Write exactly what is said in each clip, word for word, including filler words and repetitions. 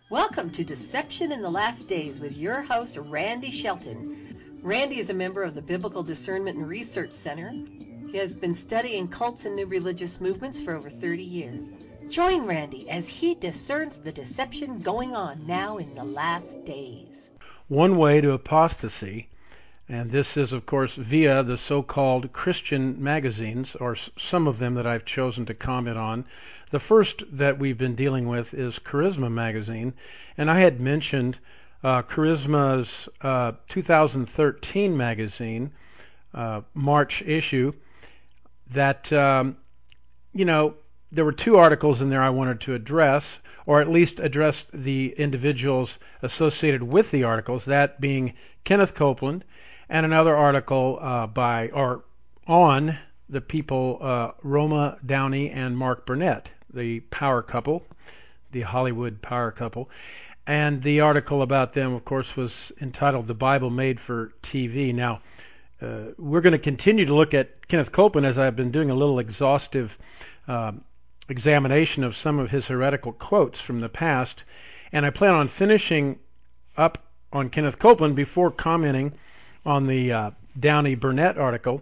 Welcome to Deception in the Last Days with your host, Randy Shelton. Randy is a member of the Biblical Discernment and Research Center. He has been studying cults and new religious movements for over thirty years. Join Randy as he discerns the deception going on now in the last days. One way to apostasy, and this is, of course, via the so-called Christian magazines, or some of them that I've chosen to comment on. The first that we've been dealing with is Charisma magazine, and I had mentioned uh, Charisma's uh, two thousand thirteen magazine, uh, March issue, that, um, you know, there were two articles in there I wanted to address, or at least address the individuals associated with the articles, that being Kenneth Copeland, and another article uh, by or on the people uh, Roma Downey and Mark Burnett, the power couple, the Hollywood power couple. And the article about them, of course, was entitled "The Bible Made for T V." Now, uh, we're going to continue to look at Kenneth Copeland, as I've been doing a little exhaustive uh, examination of some of his heretical quotes from the past, and I plan on finishing up on Kenneth Copeland before commenting on the uh, Downey Burnett article.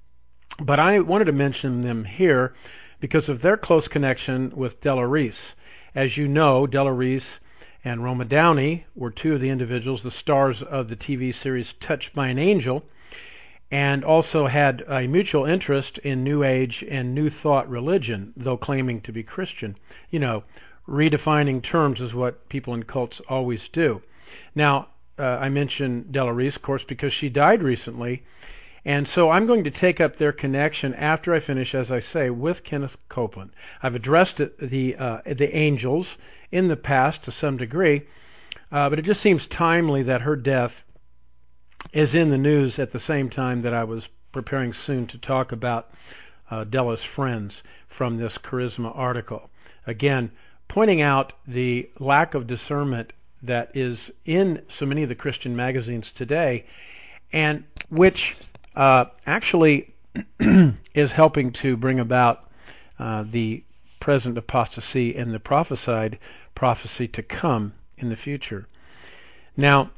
But I wanted to mention them here because of their close connection with Della Reese. As you know, Della Reese and Roma Downey were two of the individuals, the stars of the T V series Touched by an Angel, and also had a mutual interest in New Age and New Thought religion, though claiming to be Christian. You know, redefining terms is what people in cults always do. Now, uh, I mentioned Della Reese, of course, because she died recently, and so I'm going to take up their connection after I finish, as I say, with Kenneth Copeland. I've addressed it, the uh, the angels in the past to some degree, uh, but it just seems timely that her death is in the news at the same time that I was preparing soon to talk about uh, Della's friends from this Charisma article. Again, pointing out the lack of discernment that is in so many of the Christian magazines today, and which uh, actually is helping to bring about uh, the present apostasy and the prophesied prophecy to come in the future. Now,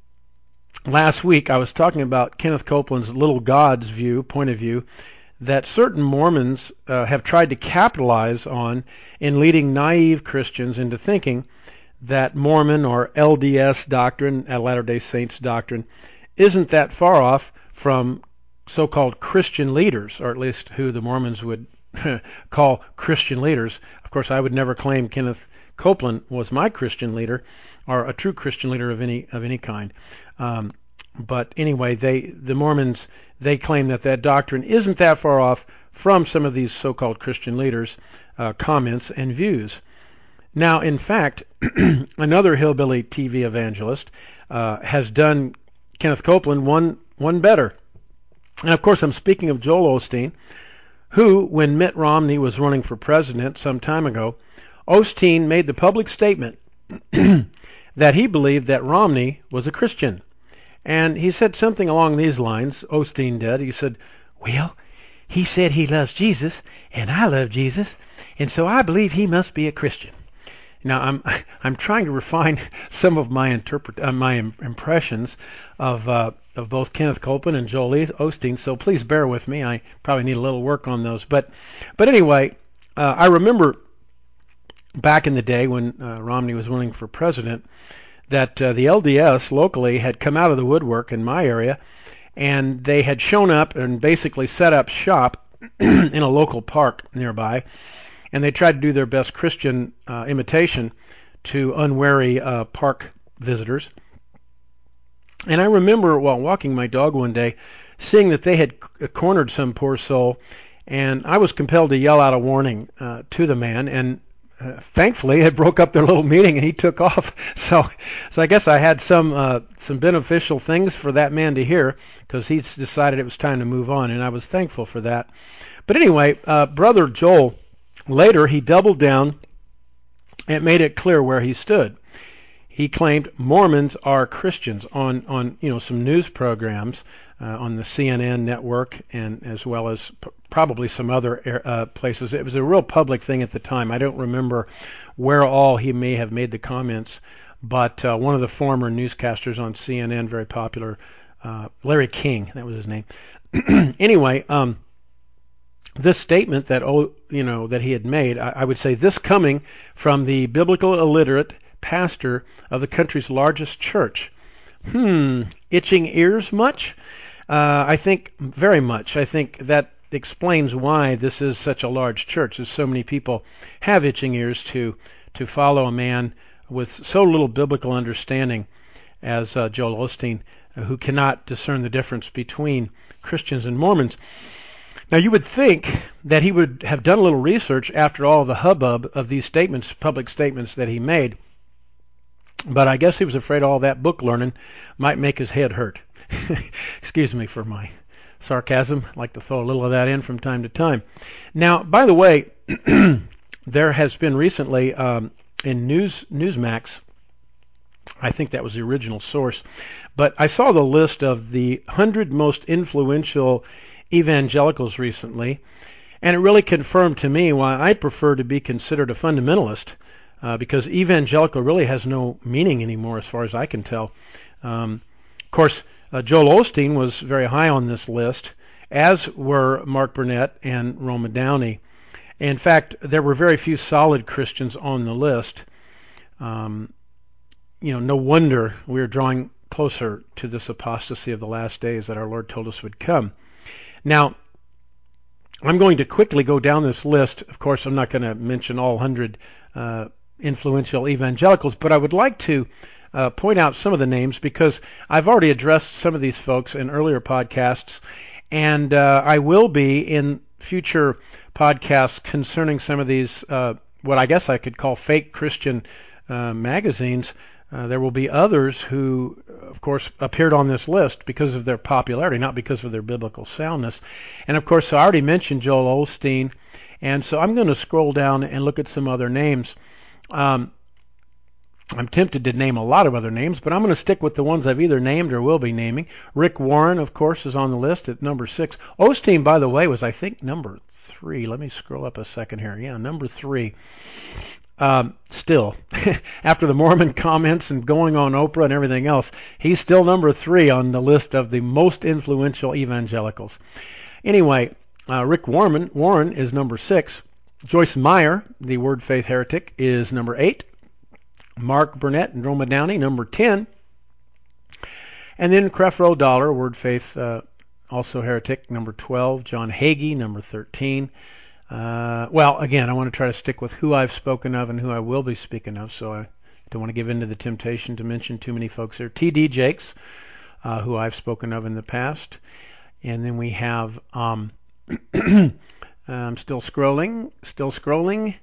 last week I was talking about Kenneth Copeland's little God's view, point of view, that certain Mormons uh, have tried to capitalize on in leading naive Christians into thinking that Mormon or L D S doctrine, Latter-day Saints doctrine, isn't that far off from so-called Christian leaders, or at least who the Mormons would call Christian leaders. Of course, I would never claim Kenneth Copeland was my Christian leader, or a true Christian leader of any of any kind. Um, but anyway, they the Mormons, they claim that that doctrine isn't that far off from some of these so-called Christian leaders' uh, comments and views. Now, in fact, another hillbilly T V evangelist uh, has done Kenneth Copeland one one better. And of course, I'm speaking of Joel Osteen, who, when Mitt Romney was running for president some time ago, Osteen made the public statement that he believed that Romney was a Christian. And he said something along these lines, Osteen did. He said, "Well, he said he loves Jesus, and I love Jesus, and so I believe he must be a Christian." Now, I'm I'm trying to refine some of my interpret uh, my im- impressions of uh, of both Kenneth Copeland and Joel Osteen, so please bear with me. I probably need a little work on those. But but anyway, uh, I remember back in the day when uh, Romney was running for president, that uh, the L D S locally had come out of the woodwork in my area, and they had shown up and basically set up shop in a local park nearby, and they tried to do their best Christian uh, imitation to unwary uh, park visitors. And I remember while walking my dog one day, seeing that they had c- cornered some poor soul, and I was compelled to yell out a warning uh, to the man, and Uh, thankfully, it broke up their little meeting, and he took off. So, so I guess I had some uh, some beneficial things for that man to hear, because he decided it was time to move on, and I was thankful for that. But anyway, uh, Brother Joel, later he doubled down and made it clear where he stood. he claimed Mormons are Christians on, on you know some news programs uh, on the C N N network, and as well as p- probably some other uh, places. It was a real public thing at the time. I don't remember where all he may have made the comments, but uh, one of the former newscasters on C N N, very popular, uh, Larry King, that was his name. Anyway, um, this statement that oh you know that he had made, I, I would say this coming from the biblical illiterate pastor of the country's largest church. Hmm, itching ears much? Uh, I think very much. I think that explains why this is such a large church, as so many people have itching ears to to follow a man with so little biblical understanding as uh, Joel Osteen, uh, who cannot discern the difference between Christians and Mormons. Now, you would think that he would have done a little research after all the hubbub of these statements, public statements that he made, but I guess he was afraid all that book learning might make his head hurt. Excuse me for my sarcasm. I like to throw a little of that in from time to time. Now, by the way, there has been recently um, in News Newsmax, I think that was the original source, but I saw the list of the one hundred most influential evangelicals recently, and it really confirmed to me why I prefer to be considered a fundamentalist, uh, because evangelical really has no meaning anymore as far as I can tell. Um, of course, uh, Joel Osteen was very high on this list, as were Mark Burnett and Roma Downey. In fact, there were very few solid Christians on the list. Um, you know, no wonder we are drawing closer to this apostasy of the last days that our Lord told us would come. Now, I'm going to quickly go down this list. Of course, I'm not going to mention all one hundred uh, influential evangelicals, but I would like to uh, point out some of the names because I've already addressed some of these folks in earlier podcasts, and uh, I will be in future podcasts concerning some of these, uh, what I guess I could call fake Christian uh, magazines. Uh, there will be others who, of course, appeared on this list because of their popularity, not because of their biblical soundness. And, of course, I already mentioned Joel Osteen, and so I'm going to scroll down and look at some other names. Um, I'm tempted to name a lot of other names, but I'm going to stick with the ones I've either named or will be naming. Rick Warren, of course, is on the list at number six. Osteen, by the way, was, I think, number three. Let me scroll up a second here. Yeah, number three. Um, still, after the Mormon comments and going on Oprah and everything else, he's still number three on the list of the most influential evangelicals. Anyway, uh, Rick Warren, Warren is number six. Joyce Meyer, the Word Faith heretic, is number eight. Mark Burnett and Roma Downey, number ten. And then Creflo Dollar, Word Faith, uh, also heretic, number twelve. John Hagee, number thirteen. Uh, well, again, I want to try to stick with who I've spoken of and who I will be speaking of, so I don't want to give in to the temptation to mention too many folks here. T D Jakes, uh, who I've spoken of in the past. And then we have, um, I'm still scrolling, still scrolling.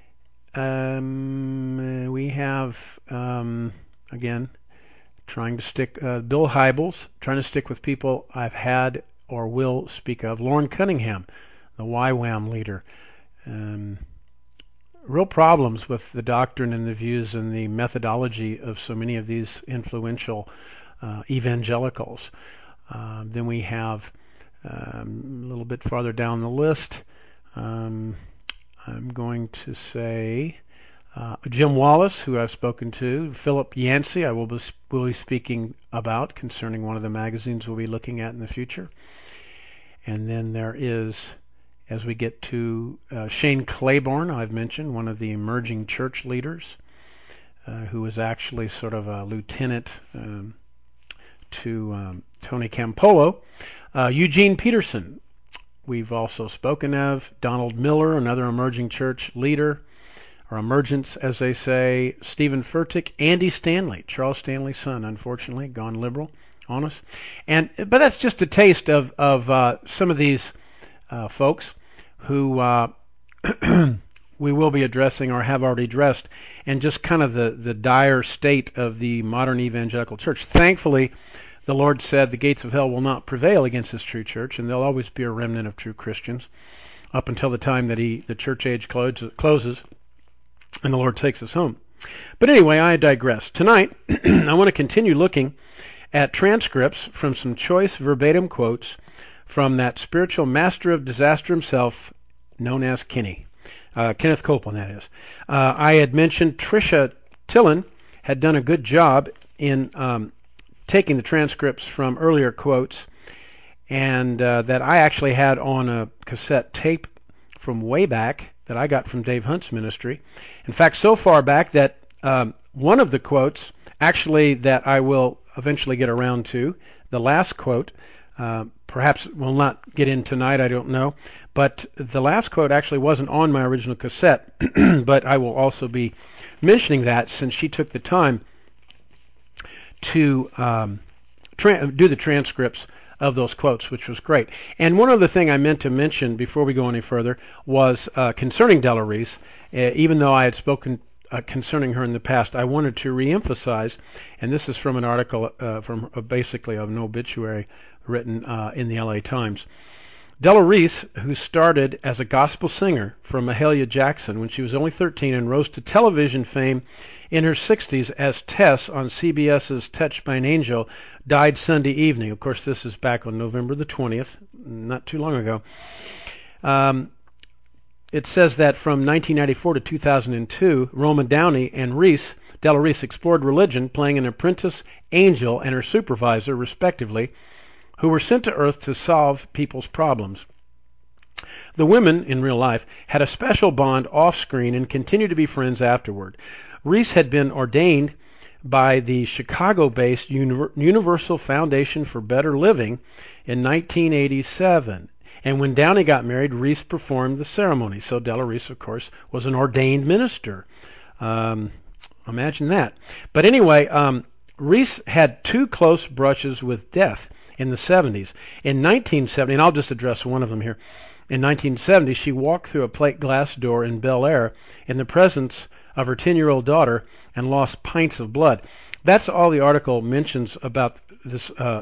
Um, we have, um, again, trying to stick, uh, Bill Hybels, trying to stick with people I've had or will speak of. Lauren Cunningham, the Y WAM leader. Um, real problems with the doctrine and the views and the methodology of so many of these influential uh, evangelicals. Uh, then we have um, a little bit farther down the list, um, I'm going to say uh, Jim Wallace, who I've spoken to, Philip Yancey, I will be, will be speaking about concerning one of the magazines we'll be looking at in the future. And then there is, as we get to uh, Shane Claiborne, I've mentioned, one of the emerging church leaders, uh, who was actually sort of a lieutenant um, to um, Tony Campolo. Uh, Eugene Peterson, we've also spoken of. Donald Miller, another emerging church leader, or emergence, as they say. Stephen Furtick, Andy Stanley, Charles Stanley's son, unfortunately, gone liberal on us. And but that's just a taste of of uh, some of these uh, folks who uh, we will be addressing or have already addressed, and just kind of the, the dire state of the modern evangelical church. Thankfully, the Lord said the gates of hell will not prevail against His true church, and there'll always be a remnant of true Christians up until the time that he, the church age closes, closes and the Lord takes us home. But anyway, I digress. Tonight, I want to continue looking at transcripts from some choice verbatim quotes from that spiritual master of disaster himself, known as Kenny. Uh, Kenneth Copeland, that is. Uh, I had mentioned Tricia Tillon had done a good job in um, taking the transcripts from earlier quotes, and uh, that I actually had on a cassette tape from way back that I got from Dave Hunt's ministry. In fact, so far back that um, one of the quotes, actually, that I will eventually get around to, the last quote, uh, perhaps we'll not get in tonight, I don't know, but the last quote actually wasn't on my original cassette, but I will also be mentioning that since she took the time to um, tra- do the transcripts of those quotes, which was great. And one other thing I meant to mention before we go any further was uh, concerning Della Reese. Uh, even though I had spoken uh, concerning her in the past, I wanted to reemphasize, and this is from an article uh, from uh, basically an obituary written uh, in the L A Times. Della Reese, who started as a gospel singer from Mahalia Jackson when she was only thirteen and rose to television fame in her sixties as Tess on C B S's Touched by an Angel, died Sunday evening. Of course, this is back on November the twentieth, not too long ago. Um, it says that from nineteen ninety-four to two thousand two, Roma Downey and Reese, Della Reese explored religion, playing an apprentice angel and her supervisor, respectively, who were sent to Earth to solve people's problems. The women, in real life, had a special bond off-screen and continued to be friends afterward. Reese had been ordained by the Chicago-based Universal Foundation for Better Living in nineteen eighty-seven. And when Downey got married, Reese performed the ceremony. So Della Reese, of course, was an ordained minister. Um, imagine that. But anyway, um, Reese had two close brushes with death in the seventies. In nineteen seventy, and I'll just address one of them here. In nineteen seventy, she walked through a plate glass door in Bel Air in the presence of her ten-year-old daughter and lost pints of blood. That's all the article mentions about this uh,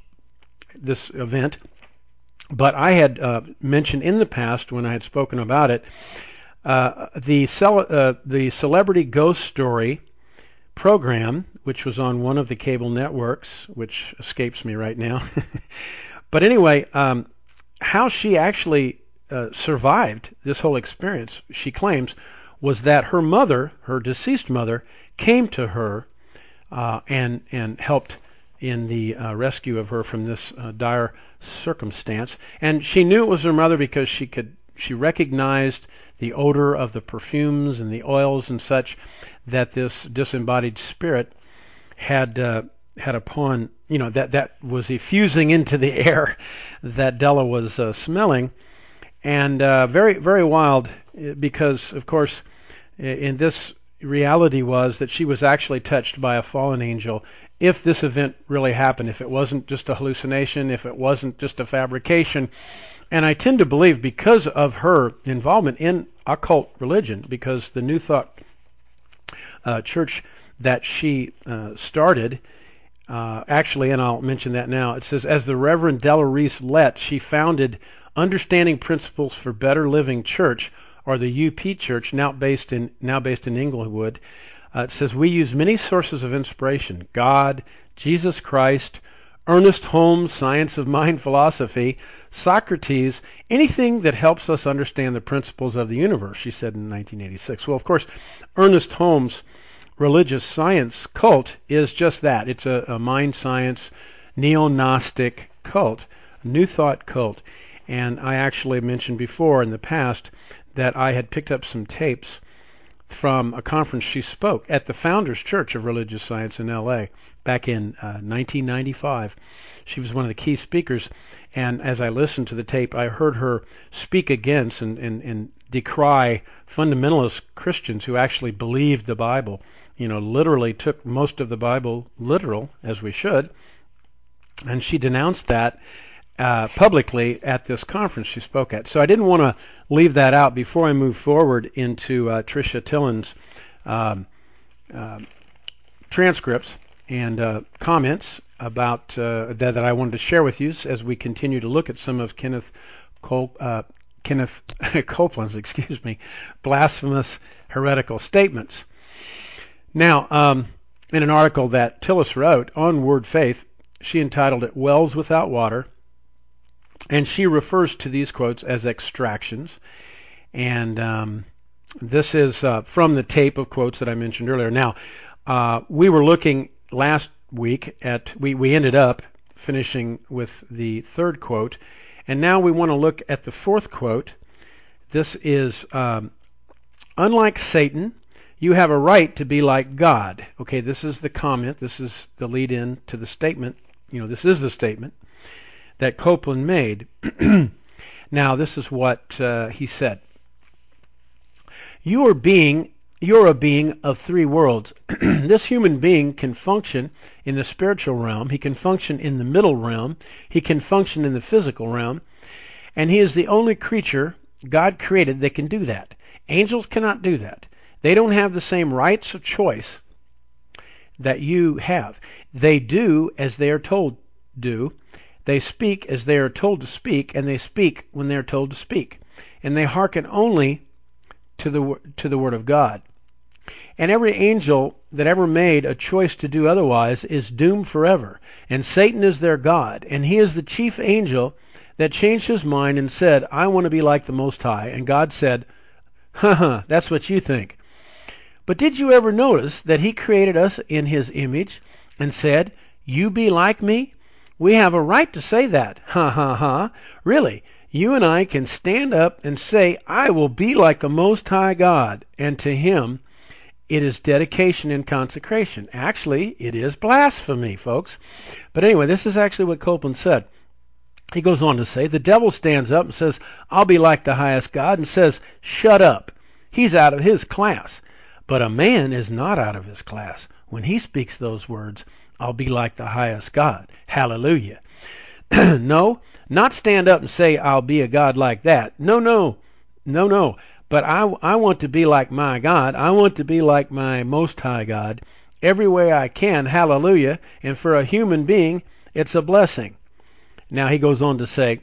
this event. But I had uh, mentioned in the past, when I had spoken about it, uh, the cel- uh, the Celebrity Ghost Story program, which was on one of the cable networks, which escapes me right now. But anyway, um, how she actually uh, survived this whole experience, she claims, was that her mother, her deceased mother, came to her uh, and and helped in the uh, rescue of her from this uh, dire circumstance. And she knew it was her mother because she could she recognized the odor of the perfumes and the oils and such that this disembodied spirit had uh, had upon, you know, that that was effusing into the air that Della was uh, smelling. And uh, very, very wild, because, of course, in this reality was that she was actually touched by a fallen angel. If this event really happened, if it wasn't just a hallucination, if it wasn't just a fabrication. And I tend to believe, because of her involvement in occult religion, because the New Thought uh, church that she uh, started, uh, actually, and I'll mention that now, it says, as the Reverend Della Reese Lett, she founded Understanding Principles for Better Living Church, or the U P Church, now based in now based in Inglewood. Uh, it says, we use many sources of inspiration: God, Jesus Christ, Ernest Holmes' Science of Mind philosophy, Socrates, anything that helps us understand the principles of the universe, she said in nineteen eighty-six. Well, of course, Ernest Holmes' religious science cult is just that. It's a, a mind science, neo-Gnostic cult, New Thought cult. And I actually mentioned before in the past that I had picked up some tapes from a conference she spoke at the Founders Church of Religious Science in L A back in uh, nineteen ninety-five. She was one of the key speakers, and as I listened to the tape, I heard her speak against and, and, and decry fundamentalist Christians who actually believed the Bible, you know, literally took most of the Bible literal, as we should, and she denounced that Uh, publicly at this conference she spoke at. So I didn't want to leave that out before I move forward into uh, Tricia Tillon's um, uh, transcripts and uh, comments about uh, that, that I wanted to share with you as we continue to look at some of Kenneth Col- uh, Kenneth Copeland's, excuse me, blasphemous heretical statements. Now, um, in an article that Tillis wrote on Word Faith, she entitled it Wells Without Water, and she refers to these quotes as extractions. And um, this is uh, from the tape of quotes that I mentioned earlier. Now, uh, we were looking last week at, we, we ended up finishing with the third quote, and now we want to look at the fourth quote. This is, um, unlike Satan, you have a right to be like God. Okay, this is the comment. This is the lead in to the statement. You know, this is the statement that Copeland made. Now, this is what uh, he said. You are being, you're a being of three worlds. This human being can function in the spiritual realm. He can function in the middle realm. He can function in the physical realm. And he is the only creature God created that can do that. Angels cannot do that. They don't have the same rights of choice that you have. They do as they are told do. They speak as they are told to speak, and they speak when they are told to speak. And they hearken only to the to the word of God. And every angel that ever made a choice to do otherwise is doomed forever. And Satan is their God, and he is the chief angel that changed his mind and said, I want to be like the Most High. And God said, ha ha, that's what you think. But did you ever notice that he created us in his image and said, you be like me? We have a right to say that. Ha ha ha. Really, you and I can stand up and say, I will be like the Most High God. And to him, it is dedication and consecration. Actually, it is blasphemy, folks. But anyway, this is actually what Copeland said. He goes on to say, the devil stands up and says, I'll be like the highest God, and says, shut up. He's out of his class. But a man is not out of his class. When he speaks those words, I'll be like the highest God. Hallelujah. No, not stand up and say, I'll be a God like that. No, no, no, no. But I, I want to be like my God. I want to be like my Most High God every way I can. Hallelujah. And for a human being, it's a blessing. Now he goes on to say,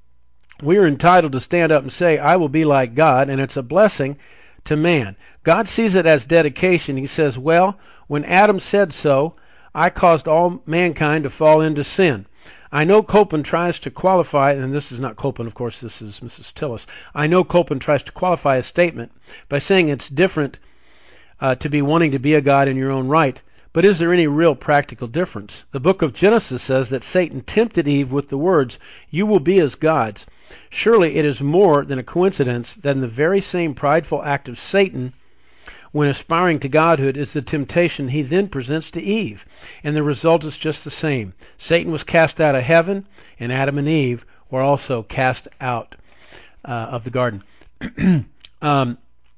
we are entitled to stand up and say, I will be like God, and it's a blessing to man. God sees it as dedication. He says, well, when Adam said so, I caused all mankind to fall into sin. I know Copeland tries to qualify, and this is not Copeland, of course, this is Missus Tillis. I know Copeland tries to qualify a statement by saying it's different uh, to be wanting to be a God in your own right. But is there any real practical difference? The book of Genesis says that Satan tempted Eve with the words, you will be as gods. Surely it is more than a coincidence that in the very same prideful act of Satan, when aspiring to godhood, is the temptation he then presents to Eve. And the result is just the same. Satan was cast out of heaven, and Adam and Eve were also cast out uh, of the garden. um,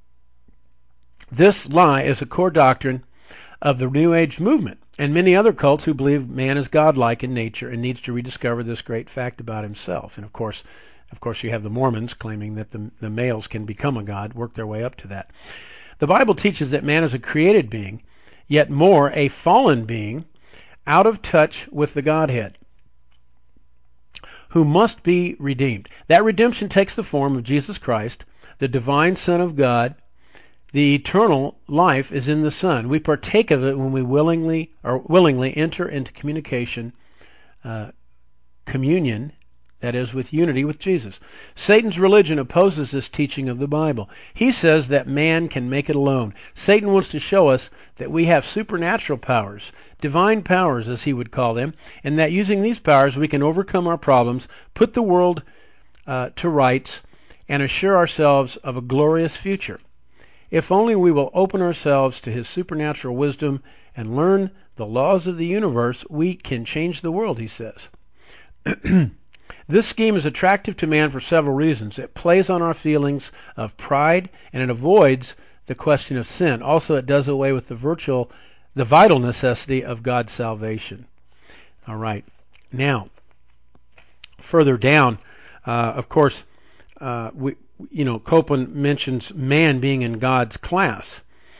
this lie is a core doctrine of the New Age movement and many other cults who believe man is godlike in nature and needs to rediscover this great fact about himself. And of course, of course, you have the Mormons claiming that the, the males can become a god, work their way up to that. The Bible teaches that man is a created being, yet more a fallen being, out of touch with the Godhead, who must be redeemed. That redemption takes the form of Jesus Christ, the divine Son of God. The eternal life is in the Son. We partake of it when we willingly or willingly enter into communication, uh, communion, that is, with unity with Jesus. Satan's religion opposes this teaching of the Bible. He says that man can make it alone. Satan wants to show us that we have supernatural powers, divine powers as he would call them, and that using these powers we can overcome our problems, put the world uh, to rights, and assure ourselves of a glorious future. If only we will open ourselves to his supernatural wisdom and learn the laws of the universe, we can change the world, he says. This scheme is attractive to man for several reasons. It plays on our feelings of pride, and it avoids the question of sin. Also, it does away with the virtual, the vital necessity of God's salvation. All right. Now, further down, uh, of course, uh, we, you know, Copeland mentions man being in God's class,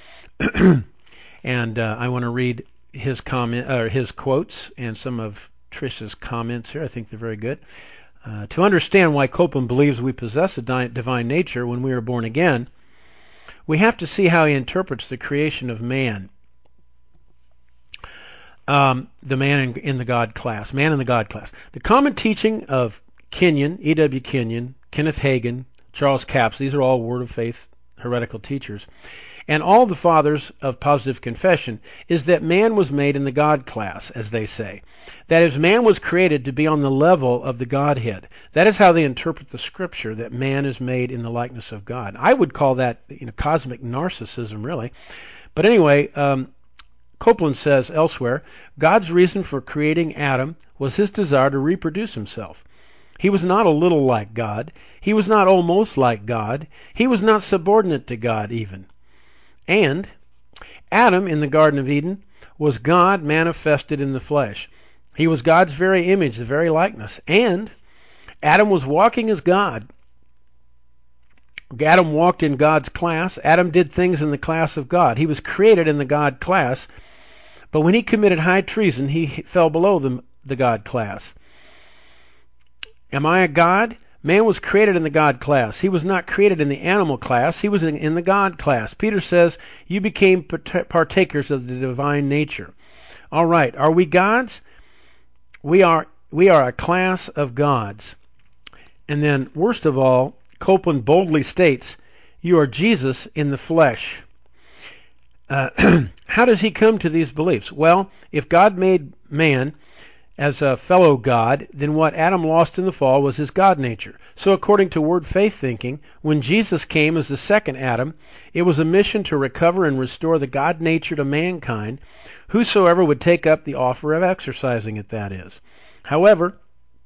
and uh, I want to read his comment, or his quotes, and some of Trish's comments here. I think they're very good. Uh, to understand why Copeland believes we possess a di- divine nature when we are born again, we have to see how he interprets the creation of man. um, the man in, in the God class, man in the God class. The common teaching of Kenyon, E W. Kenyon, Kenneth Hagin, Charles Capps, these are all Word of Faith heretical teachers, and all the fathers of positive confession, is that man was made in the God class, as they say. That is, man was created to be on the level of the Godhead. That is how they interpret the Scripture, that man is made in the likeness of God. I would call that, you know, cosmic narcissism, really. But anyway, um, Copeland says elsewhere, God's reason for creating Adam was his desire to reproduce himself. He was not a little like God. He was not almost like God. He was not subordinate to God even. And Adam in the Garden of Eden was God manifested in the flesh. He was God's very image, the very likeness. And Adam was walking as God. Adam walked in God's class. Adam did things in the class of God. He was created in the God class. But when he committed high treason, he fell below the, the God class. Am I a God? Man was created in the God class. He was not created in the animal class. He was in, in the God class. Peter says, you became partakers of the divine nature. All right, are we gods? We are, we are a class of gods. And then, worst of all, Copeland boldly states, you are Jesus in the flesh. Uh, how does he come to these beliefs? Well, if God made man as a fellow God, then what Adam lost in the fall was his God nature. So according to word faith thinking, when Jesus came as the second Adam, it was a mission to recover and restore the God nature to mankind, whosoever would take up the offer of exercising it, that is. However,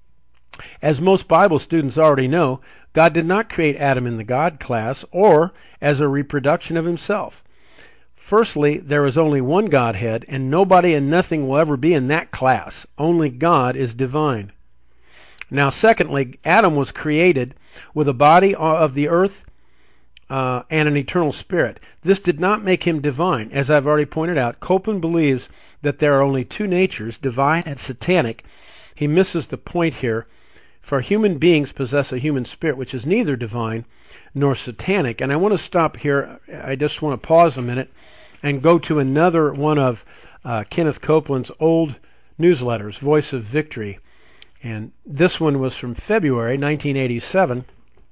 as most Bible students already know, God did not create Adam in the God class or as a reproduction of himself. Firstly, there is only one Godhead, and nobody and nothing will ever be in that class. Only God is divine. Now, secondly, Adam was created with a body of the earth uh, and an eternal spirit. This did not make him divine. As I've already pointed out, Copeland believes that there are only two natures, divine and satanic. He misses the point here. For human beings possess a human spirit which is neither divine nor satanic. And I want to stop here. I just want to pause a minute and go to another one of uh, Kenneth Copeland's old newsletters, Voice of Victory. And this one was from February nineteen eighty-seven.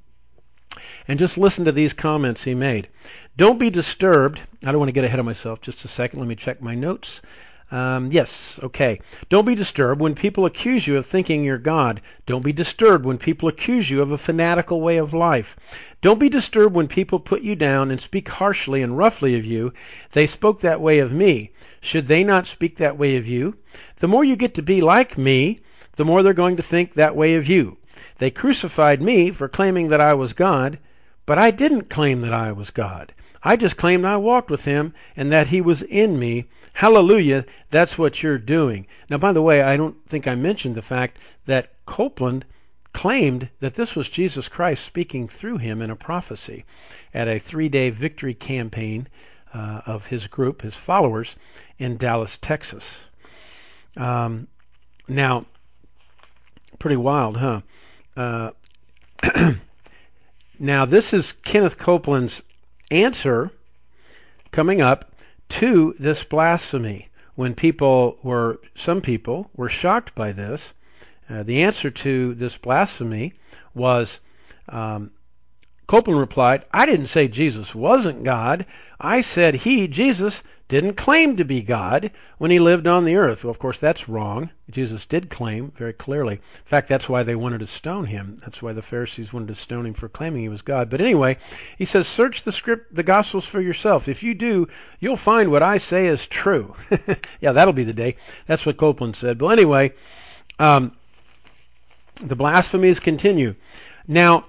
And just listen to these comments he made. Don't be disturbed. I don't want to get ahead of myself. Just a second. Let me check my notes. Um, yes, okay. Don't be disturbed when people accuse you of thinking you're God. Don't be disturbed when people accuse you of a fanatical way of life. Don't be disturbed when people put you down and speak harshly and roughly of you. They spoke that way of me. Should they not speak that way of you? The more you get to be like me, the more they're going to think that way of you. They crucified me for claiming that I was God, but I didn't claim that I was God. I just claimed I walked with him and that he was in me. Hallelujah, that's what you're doing. Now, by the way, I don't think I mentioned the fact that Copeland claimed that this was Jesus Christ speaking through him in a prophecy at a three-day victory campaign uh, of his group, his followers, in Dallas, Texas. Um, now, pretty wild, huh? Uh, now, this is Kenneth Copeland's answer coming up to this blasphemy. When people were, some people were shocked by this, uh, the answer to this blasphemy was, um, Copeland replied, I didn't say Jesus wasn't God. I said he, Jesus, didn't claim to be God when he lived on the earth. Well, of course, that's wrong. Jesus did claim very clearly. In fact, that's why they wanted to stone him. That's why the Pharisees wanted to stone him for claiming he was God. But anyway, he says, search the script, the Gospels for yourself. If you do, you'll find what I say is true. Yeah, that'll be the day. That's what Copeland said. But anyway, um, the blasphemies continue. Now,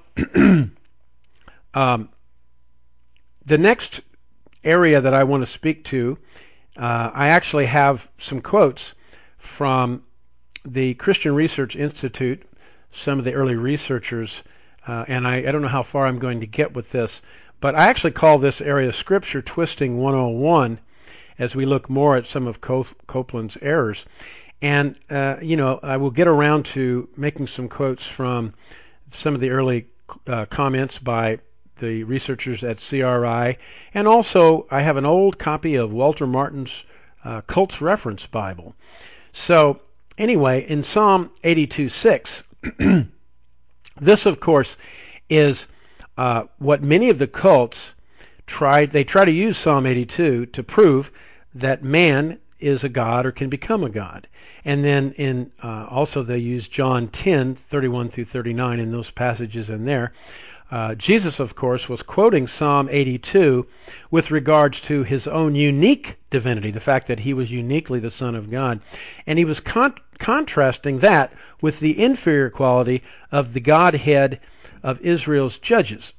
um, the next area that I want to speak to, uh, I actually have some quotes from the Christian Research Institute, some of the early researchers, uh, and I, I don't know how far I'm going to get with this, but I actually call this area Scripture Twisting one oh one as we look more at some of Copeland's errors. And, uh, you know, I will get around to making some quotes from some of the early uh, comments by the researchers at C R I, and also I have an old copy of Walter Martin's uh, Cults Reference Bible. So anyway, in Psalm eighty-two six, this, of course, is uh, what many of the cults tried. They try to use Psalm eighty-two to prove that man is a god or can become a god. And then in uh, also they use John ten thirty-one through thirty-nine in those passages in there. Uh, Jesus, of course, was quoting Psalm eighty-two with regards to his own unique divinity, the fact that he was uniquely the Son of God. And he was con- contrasting that with the inferior quality of the Godhead of Israel's judges,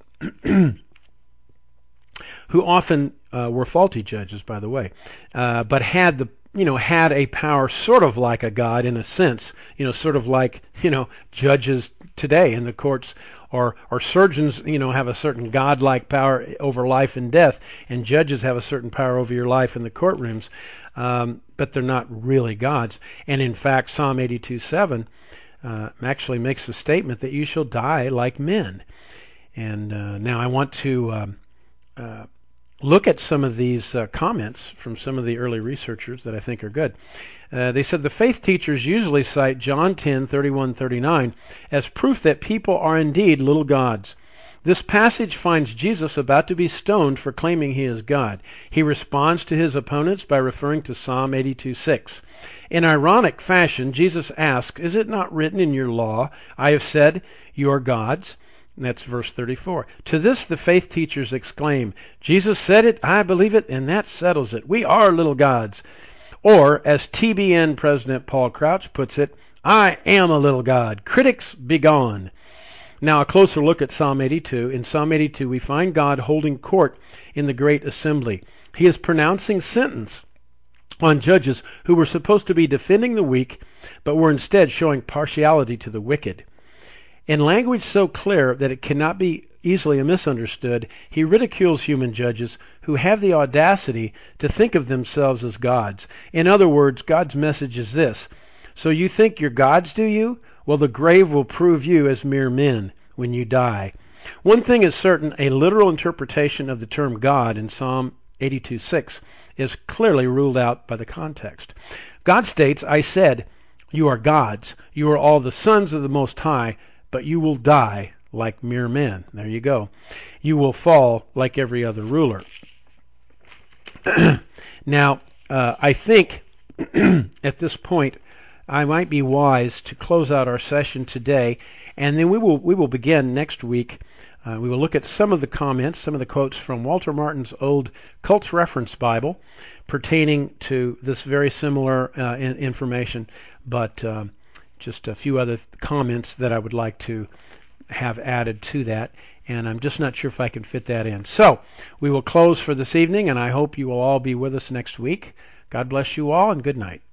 who often uh, were faulty judges, by the way, uh, but had the you know, had a power sort of like a god in a sense, you know, sort of like, you know, judges today in the courts, or, or surgeons, you know, have a certain godlike power over life and death, and judges have a certain power over your life in the courtrooms, um, but they're not really gods. And in fact, Psalm eighty-two seven uh, actually makes the statement that you shall die like men. And uh, now I want to um, uh, look at some of these uh, comments from some of the early researchers that I think are good. Uh, they said the faith teachers usually cite John ten thirty-one thirty-nine as proof that people are indeed little gods. This passage finds Jesus about to be stoned for claiming he is God. He responds to his opponents by referring to Psalm eighty-two six. In ironic fashion, Jesus asks, "Is it not written in your law, I have said, you are gods?" And that's verse thirty-four. To this the faith teachers exclaim, Jesus said it, I believe it, and that settles it. We are little gods. Or, as T B N President Paul Crouch puts it, I am a little god. Critics, be gone. Now a closer look at Psalm eighty-two. In Psalm eighty-two we find God holding court in the great assembly. He is pronouncing sentence on judges who were supposed to be defending the weak, but were instead showing partiality to the wicked. In language so clear that it cannot be easily misunderstood, he ridicules human judges who have the audacity to think of themselves as gods. In other words, God's message is this: so you think you're gods, do you? Well, the grave will prove you as mere men when you die. One thing is certain, a literal interpretation of the term God in Psalm eighty-two six is clearly ruled out by the context. God states, I said, you are gods, you are all the sons of the Most High, but you will die like mere men. There you go. You will fall like every other ruler. Now, uh, I think at this point I might be wise to close out our session today, and then we will we will begin next week. Uh, we will look at some of the comments, some of the quotes from Walter Martin's old Cults Reference Bible pertaining to this very similar uh, in- information, but uh, just a few other comments that I would like to have added to that, and I'm just not sure if I can fit that in. So we will close for this evening, and I hope you will all be with us next week. God bless you all, and good night.